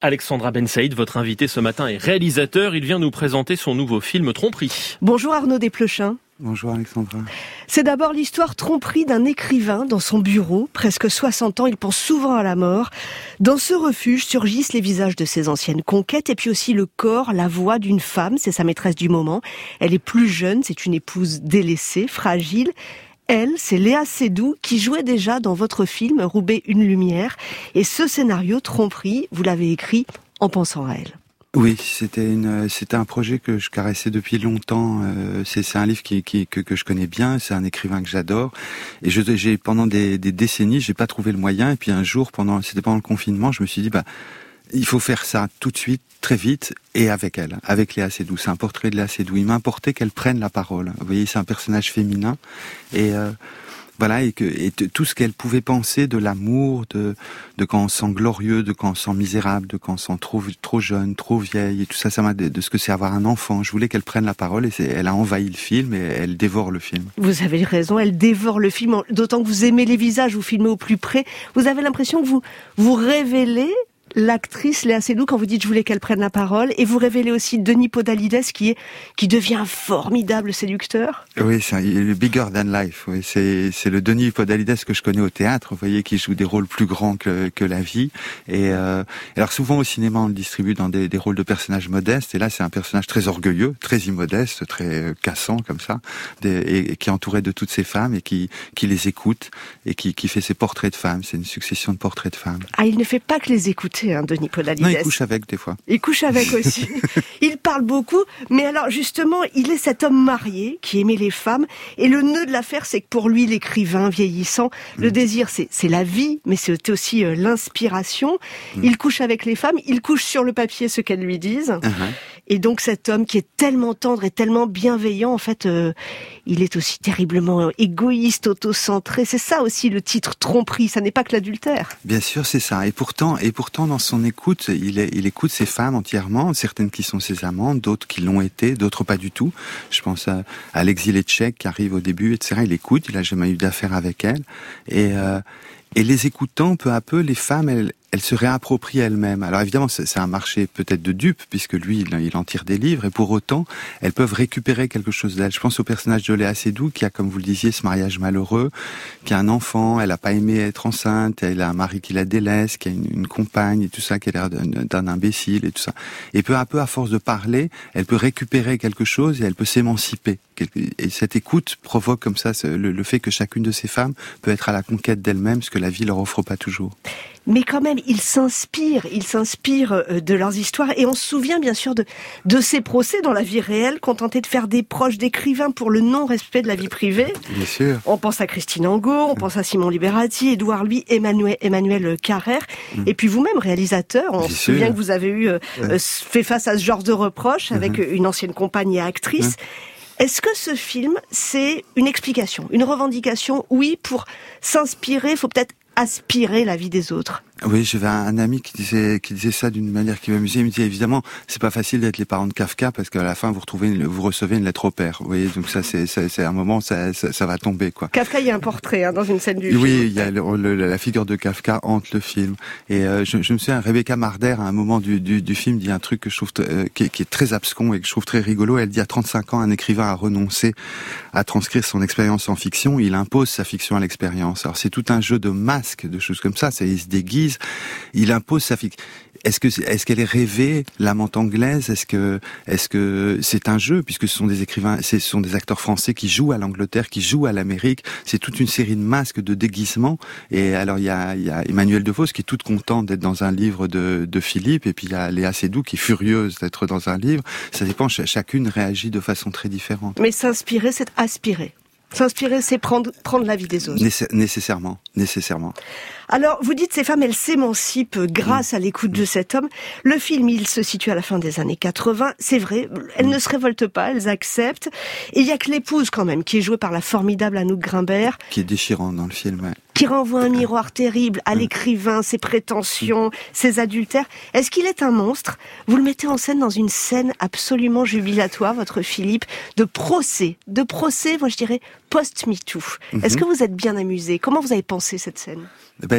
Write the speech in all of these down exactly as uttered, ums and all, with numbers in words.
Alexandra Ben Saïd, votre invité ce matin est réalisateur. Il vient nous présenter son nouveau film Tromperie. Bonjour Arnaud Desplechin. Bonjour Alexandra. C'est d'abord l'histoire Tromperie d'un écrivain dans son bureau. Presque soixante ans, il pense souvent à la mort. Dans ce refuge surgissent les visages de ses anciennes conquêtes et puis aussi le corps, la voix d'une femme. C'est sa maîtresse du moment. Elle est plus jeune, c'est une épouse délaissée, fragile. Elle, c'est Léa Seydoux qui jouait déjà dans votre film Roubaix une lumière. Et ce scénario, Tromperie, vous l'avez écrit en pensant à elle. Oui, c'était une, c'était un projet que je caressais depuis longtemps. Euh, c'est, c'est un livre qui, qui, que, que je connais bien. C'est un écrivain que j'adore. Et je, j'ai pendant des, des décennies, j'ai pas trouvé le moyen. Et puis un jour, pendant, c'était pendant le confinement, je me suis dit, bah, il faut faire ça tout de suite, très vite, et avec elle, avec Léa Seydoux. C'est un portrait de Léa Seydoux. Il m'importait qu'elle prenne la parole. Vous voyez, c'est un personnage féminin, et euh, voilà, et que et t- tout ce qu'elle pouvait penser de l'amour, de de quand on se sent glorieux, de quand on se sent misérable, de quand on se sent trop trop jeune, trop vieille, et tout ça, ça m'a de, de ce que c'est avoir un enfant. Je voulais qu'elle prenne la parole, et c'est, elle a envahi le film, et elle dévore le film. Vous avez raison, elle dévore le film. D'autant que vous aimez les visages, vous filmez au plus près. Vous avez l'impression que vous vous révélez l'actrice Léa Seydoux quand vous dites je voulais qu'elle prenne la parole, et vous révélez aussi Denis Podalides qui est qui devient un formidable séducteur. Oui, c'est le bigger than life. Oui, c'est c'est le Denis Podalides que je connais au théâtre. Vous voyez, qui joue des rôles plus grands que que la vie. Et euh, alors souvent au cinéma on le distribue dans des des rôles de personnages modestes. Et là c'est un personnage très orgueilleux, très immodeste, très cassant comme ça, des, et, et qui est entouré de toutes ces femmes et qui qui les écoute et qui qui fait ses portraits de femmes. C'est une succession de portraits de femmes. Ah, il ne fait pas que les écouter. Hein, Denis Podalides. Non, il couche avec des fois. Il couche avec aussi. Il parle beaucoup, mais alors justement, il est cet homme marié qui aimait les femmes, et le nœud de l'affaire, c'est que pour lui, l'écrivain vieillissant, mmh. le désir, c'est, c'est la vie, mais c'est aussi euh, l'inspiration. Mmh. Il couche avec les femmes, il couche sur le papier ce qu'elles lui disent. Uh-huh. Et donc cet homme qui est tellement tendre et tellement bienveillant, en fait, euh, il est aussi terriblement égoïste, autocentré. C'est ça aussi le titre Tromperie, ça n'est pas que l'adultère. Bien sûr, c'est ça. Et pourtant, et pourtant, dans son écoute, il, est, il écoute ces femmes entièrement, certaines qui sont ses amantes, d'autres qui l'ont été, d'autres pas du tout. Je pense à, à l'exilé tchèque qui arrive au début, et cetera. Il écoute, il a jamais eu d'affaire avec elle. Et, euh, et les écoutant, peu à peu, les femmes, elles, elles se réapproprient elles-mêmes. Alors évidemment, c'est, c'est un marché peut-être de dupes, puisque lui, il, il en tire des livres, et pour autant, elles peuvent récupérer quelque chose d'elle. Je pense au personnage de Léa Seydoux, qui a, comme vous le disiez, ce mariage malheureux, qui a un enfant, elle a pas aimé être enceinte, elle a un mari qui la délaisse, qui a une, une compagne, et tout ça, qui a l'air d'un, d'un imbécile, et tout ça. Et peu à peu, à force de parler, elle peut récupérer quelque chose, et elle peut s'émanciper. Et cette écoute provoque comme ça le, le fait que chacune de ces femmes peut être à la conquête d'elle-même, ce que la vie leur offre pas toujours. Mais quand même, ils s'inspirent, ils s'inspirent de leurs histoires, et on se souvient bien sûr de, de ces procès dans la vie réelle, contentés de faire des proches d'écrivains pour le non-respect de la vie privée. Bien sûr. On pense à Christine Angot, on mmh. pense à Simon Liberati, Édouard Louis, Emmanuel, Emmanuel Carrère, mmh. et puis vous-même réalisateur, on bien se sûr. souvient que vous avez eu euh, ouais. fait face à ce genre de reproches avec mmh. une ancienne compagne et actrice. Mmh. Est-ce que ce film, c'est une explication, une revendication? Oui, pour s'inspirer, il faut peut-être aspirer la vie des autres. Oui, j'avais un ami qui disait qui disait ça d'une manière qui m'amusait. Il me disait évidemment, c'est pas facile d'être les parents de Kafka parce qu'à la fin vous retrouvez une, vous recevez une lettre au père. Vous voyez, donc ça c'est c'est, c'est un moment ça, ça ça va tomber quoi. Kafka, il y a un portrait hein, dans une scène du oui, film. Oui, il y a le, le, la figure de Kafka hante le film. Et euh, je, je me souviens, Rebecca Marder à un moment du du, du film dit un truc que je trouve euh, qui, qui est très abscon et que je trouve très rigolo. Elle dit à trente-cinq ans, un écrivain a renoncé à transcrire son expérience en fiction. Il impose sa fiction à l'expérience. Alors c'est tout un jeu de masques, de choses comme ça. Ça il se déguise. Il impose sa fiction. Est-ce que est-ce qu'elle est rêvée, l'amante anglaise? Est-ce que est-ce que c'est un jeu puisque ce sont des écrivains, ce sont des acteurs français qui jouent à l'Angleterre, qui jouent à l'Amérique. C'est toute une série de masques, de déguisements. Et alors il y a il y a Emmanuelle Devos qui est toute contente d'être dans un livre de de Philippe, et puis il y a Léa Seydoux qui est furieuse d'être dans un livre. Ça dépend. Chacune réagit de façon très différente. Mais s'inspirer, c'est aspirer. S'inspirer, c'est prendre, prendre la vie des autres. Nécess- nécessairement, nécessairement. Alors, vous dites, ces femmes, elles s'émancipent grâce mmh. à l'écoute mmh. de cet homme. Le film, il se situe à la fin des années quatre-vingts. C'est vrai, elles mmh. ne se révoltent pas, elles acceptent. Et il y a que l'épouse, quand même, qui est jouée par la formidable Anouk Grimbert. Qui est déchirante dans le film, ouais. Qui renvoie un miroir terrible à l'écrivain, ses prétentions, ses adultères. Est-ce qu'il est un monstre? Vous le mettez en scène dans une scène absolument jubilatoire, votre Philippe, de procès. De procès, moi je dirais, post-MeToo. Mm-hmm. Est-ce que vous êtes bien amusé? Comment vous avez pensé cette scène? Ben,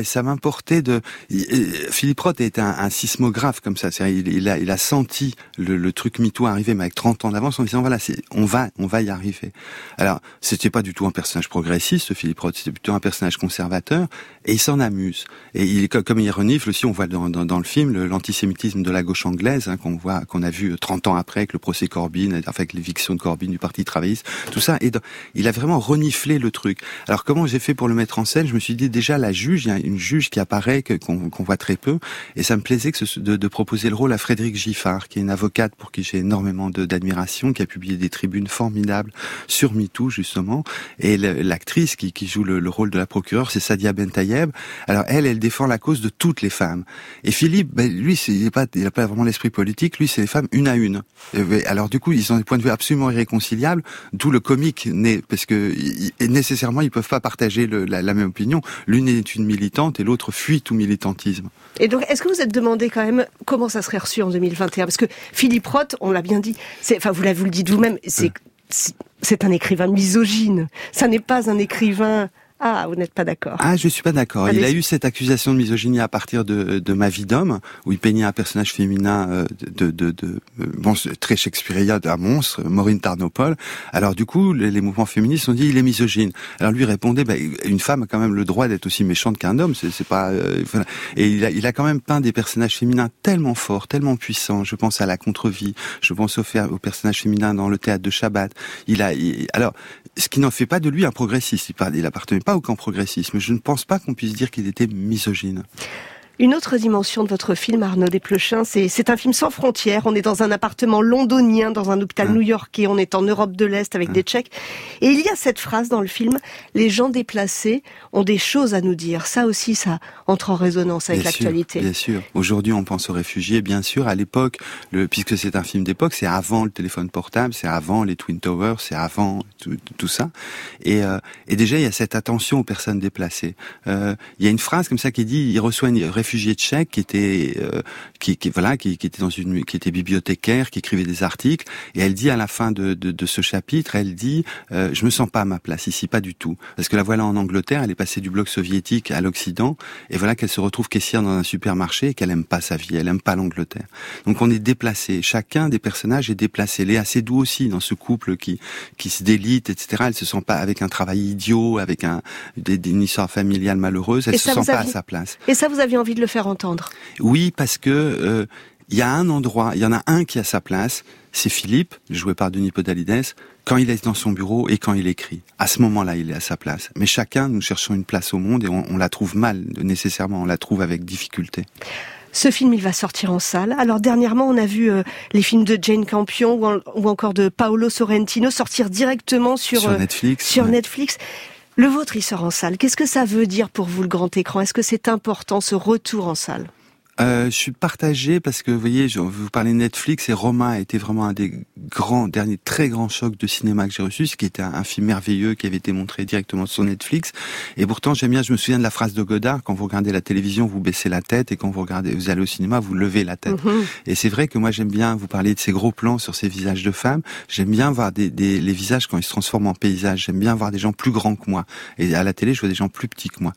Ouais, ça m'importait de... Philippe Roth est un, un sismographe comme ça. C'est-à-dire, il, il, a, il a senti le, le truc MeToo arriver, mais avec trente ans d'avance, en disant voilà, c'est, on va, on va y arriver. Alors, c'était pas du tout un personnage progressiste, Philippe Roth, c'était plutôt un personnage conservateur, et il s'en amuse. Et il, comme il renifle aussi, on voit dans, dans, dans le film le, l'antisémitisme de la gauche anglaise, hein, qu'on voit, qu'on a vu trente ans après avec le procès Corbyn, avec l'éviction de Corbyn du Parti travailliste, tout ça. Et dans, il a vraiment reniflé le truc. Alors, comment j'ai fait pour le mettre en scène? Je me suis dit déjà la juge, il y a une juge qui apparaît que, qu'on, qu'on voit très peu, et ça me plaisait que ce, de, de proposer le rôle à Frédérique Giffard, qui est une avocate pour qui j'ai énormément de, d'admiration, qui a publié des tribunes formidables sur MeToo justement, et le, l'actrice qui, qui joue le, le rôle de la procureure, c'est Sadia Bentayeb. Alors elle, elle défend la cause de toutes les femmes. Et Philippe, ben, lui, c'est, il n'a pas, il a pas vraiment l'esprit politique. Lui, c'est les femmes une à une. Et, alors du coup, ils ont des points de vue absolument irréconciliables. D'où le comique naît, parce que et nécessairement, ils peuvent pas partager le, la, la même opinion. L'une est une militante et l'autre fuit tout militantisme. Et donc, est-ce que vous êtes demandé quand même comment ça serait reçu en deux mille vingt et un? Parce que Philippe Roth, on l'a bien dit, c'est, enfin, vous, vous le dites vous-même, c'est, c'est, c'est un écrivain misogyne. Ça n'est pas un écrivain... Ah, vous n'êtes pas d'accord. Ah, je suis pas d'accord. Allez. Il a eu cette accusation de misogynie à partir de, de Ma vie d'homme, où il peignait un personnage féminin euh, de, de, de, de bon, très shakespearien, d'un monstre, Maureen Tarnopol. Alors du coup, les, les mouvements féministes ont dit il est misogyne. Alors lui répondait, bah, une femme a quand même le droit d'être aussi méchante qu'un homme. C'est, c'est pas. Euh, voilà. Et il a, il a quand même peint des personnages féminins tellement forts, tellement puissants. Je pense à La Contre-Vie. Je pense au, au personnage féminin dans Le Théâtre de Shabbat. Il a. Il, alors, ce qui n'en fait pas de lui un progressiste. Il, il appartenait pas au camp progressisme. Je ne pense pas qu'on puisse dire qu'il était misogyne. Une autre dimension de votre film, Arnaud Desplechin, c'est, c'est un film sans frontières. On est dans un appartement londonien, dans un hôpital hein. new-yorkais. On est en Europe de l'Est avec hein. des Tchèques. Et il y a cette phrase dans le film, les gens déplacés ont des choses à nous dire. Ça aussi, ça entre en résonance avec bien l'actualité. Sûr, bien sûr. Aujourd'hui, on pense aux réfugiés. Bien sûr, à l'époque, le, puisque c'est un film d'époque, c'est avant le téléphone portable, c'est avant les Twin Towers, c'est avant tout, tout ça. Et, euh, et déjà, il y a cette attention aux personnes déplacées. Euh, il y a une phrase comme ça qui dit, il reçoit une réfugié tchèque qui était euh, qui, qui voilà qui, qui était dans une qui était bibliothécaire, qui écrivait des articles, et elle dit à la fin de de, de ce chapitre, elle dit euh, je me sens pas à ma place ici, pas du tout, parce que la voilà en Angleterre, elle est passée du bloc soviétique à l'Occident, et voilà qu'elle se retrouve caissière dans un supermarché et qu'elle aime pas sa vie, elle aime pas l'Angleterre. Donc on est déplacé, chacun des personnages est déplacé. Léa Seydoux aussi dans ce couple qui qui se délite, et cetera. Elle se sent pas avec un travail idiot, avec un des, des, une histoire familiale malheureuse, elle et se sent pas aviez... à sa place. Et ça, vous aviez envie de le faire entendre? Oui, parce que euh, il y a un endroit, il y en a un qui a sa place, c'est Philippe, joué par Denis Podalides, quand il est dans son bureau et quand il écrit. À ce moment-là, il est à sa place. Mais chacun, nous cherchons une place au monde et on, on la trouve mal, nécessairement, on la trouve avec difficulté. Ce film, il va sortir en salle. Alors dernièrement, on a vu euh, les films de Jane Campion ou, en, ou encore de Paolo Sorrentino sortir directement sur, sur Netflix. Euh, sur ouais. Netflix. Le vôtre, il sort en salle. Qu'est-ce que ça veut dire pour vous, le grand écran? Est-ce que c'est important, ce retour en salle? Euh, je suis partagé parce que, vous voyez, je, vous parlez de Netflix, et Roma a été vraiment un des grands, derniers très grands chocs de cinéma que j'ai reçu, ce qui était un, un film merveilleux qui avait été montré directement sur Netflix. Et pourtant, j'aime bien, je me souviens de la phrase de Godard, quand vous regardez la télévision, vous baissez la tête, et quand vous regardez, vous allez au cinéma, vous levez la tête. Mmh. Et c'est vrai que moi, j'aime bien, vous parler de ces gros plans sur ces visages de femmes, j'aime bien voir des, des, les visages quand ils se transforment en paysages, j'aime bien voir des gens plus grands que moi. Et à la télé, je vois des gens plus petits que moi.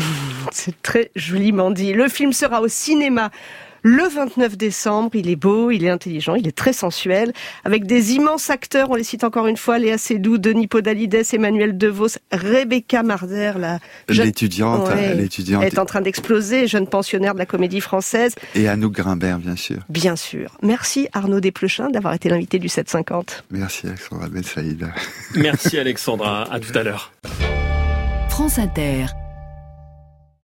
C'est très joliment dit. Le film sera au cinéma le vingt-neuf décembre. Il est beau, il est intelligent, il est très sensuel, avec des immenses acteurs. On les cite encore une fois: Léa Seydoux, Denis Podalides, Emmanuel DeVos, Rebecca Marder, la jeune... l'étudiante, ouais, l'étudiante est en train d'exploser, jeune pensionnaire de la Comédie Française. Et Anouk Grimbert, bien sûr. Bien sûr. Merci Arnaud Desplechin d'avoir été l'invité du sept cent cinquante. Merci Alexandra Ben Saïd. Merci Alexandra. À tout à l'heure. France Inter.